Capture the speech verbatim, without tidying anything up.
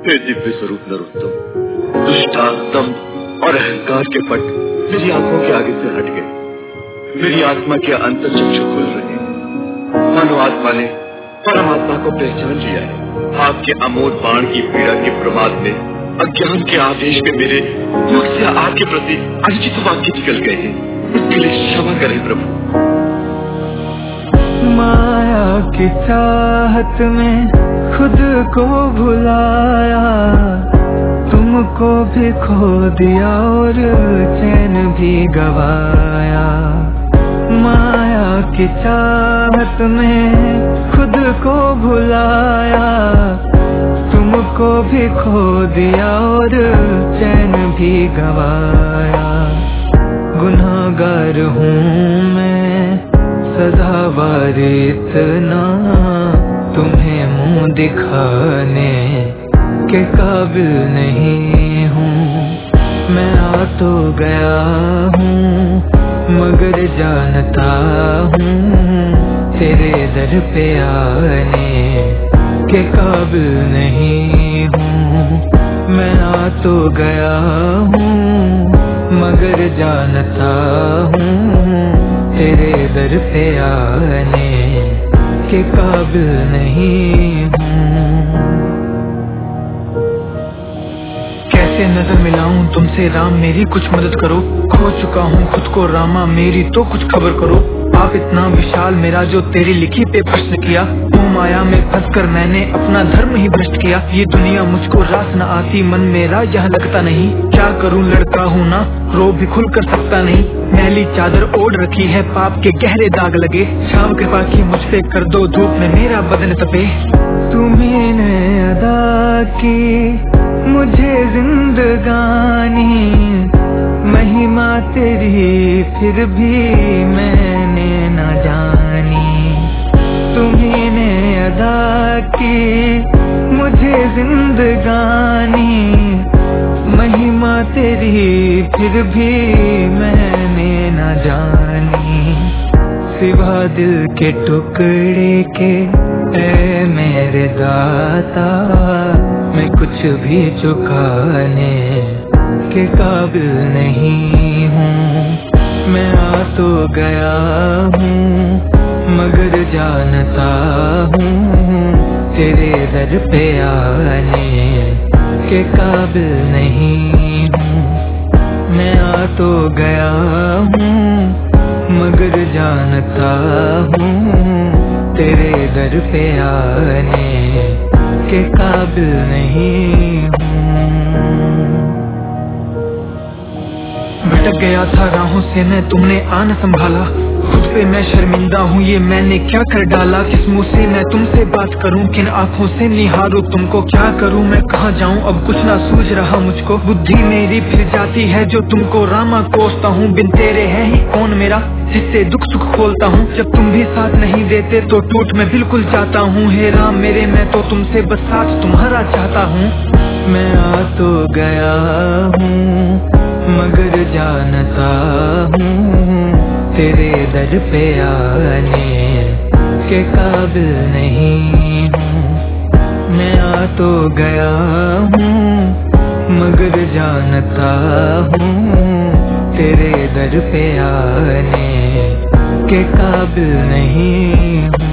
हे दिव्य स्वरूप नरोत्तम, दुष्टांतम और अहंकार के पट मेरी आंखों के आगे से हट गए। मेरी आत्मा के अंतर चक्षु खुल रहे, मानो आत्मा ने परमात्मा को पहचान लिया है। आपके अमोघ बाण की पीड़ा के प्रमाद में, अज्ञान के आदेश में मेरे मुख से आपके प्रति अनुचित वाक्य निकल गए हैं। इसके लिए क्षमा करें प्रभु। माया की चाहत में खुद को भुलाया, तुमको भी खो दिया और चैन भी गवाया। माया की चाहत में खुद को भुलाया, तुमको भी खो दिया और चैन भी गवाया। गुनाहगार हूँ मैं सदाबार इतना, तुम्हें मुंह दिखाने के काबिल नहीं हूँ। मैं आ तो गया हूँ मगर जानता हूँ तेरे दर पे आने के काबिल नहीं हूँ। मैं आ तो गया हूँ मगर जानता हूँ तेरे दर पे आने के काबिल नहीं हूँ। कैसे नजर मिलाऊं तुमसे राम, मेरी कुछ मदद करो। खो चुका हूँ खुद को रामा, मेरी तो कुछ खबर करो। आप इतना विशाल मेरा जो तेरी लिखी पे प्रश्न किया, मोह माया में फंस कर मैंने अपना धर्म ही भ्रष्ट किया। ये दुनिया मुझको रास न आती, मन मेरा यह लगता नहीं। क्या करूँ लड़का हूँ ना, रो भी खुल कर सकता नहीं। मैली चादर ओढ़ रखी है, पाप के गहरे दाग लगे। शाम कृपा की मुझ पे कर दो, धूप में मेरा बदन तपे। तुम्हीं ने अदा की मुझे जिंदगानी, महिमा तेरी फिर भी मैंने न जानी। तुम्हीं ने अदा की मुझे जिंदगानी, महिमा तेरी फिर भी मैंने न जानी। सिवा दिल के टुकड़े के ऐ मेरे दाता, मैं कुछ भी चुकाने के काबिल नहीं हूँ। मैं आ तो गया हूँ मगर जानता हूँ तेरे दर पे आने के काबिल नहीं हूँ। मैं आ तो गया हूँ मगर जानता हूँ तेरे दर पे आने के काबिल नहीं हूँ। भटक गया था राहों से मैं, तुमने आन संभाला। खुद पे मैं शर्मिंदा हूँ, ये मैंने क्या कर डाला। किस मुंह से मैं तुमसे बात करूँ, किन आँखों से निहारूं तुमको। क्या करूँ मैं कहाँ जाऊँ, अब कुछ ना सूझ रहा मुझको। बुद्धि मेरी फिर जाती है जो तुमको रामा कोसता हूँ। बिन तेरे है ही कौन मेरा जिससे दुख सुख खोलता हूँ। जब तुम भी साथ नहीं देते तो टूट मैं बिल्कुल जाता हूँ। हे राम मेरे, मैं तो तुमसे बस साथ तुम्हारा चाहता हूँ। मैं आ तो गया हूँ मगर जानता हूँ तेरे दर पे आने के काबिल नहीं हूँ। मैं आ तो गया हूँ मगर जानता हूँ तेरे दर पे आने के काबिल नहीं हूँ।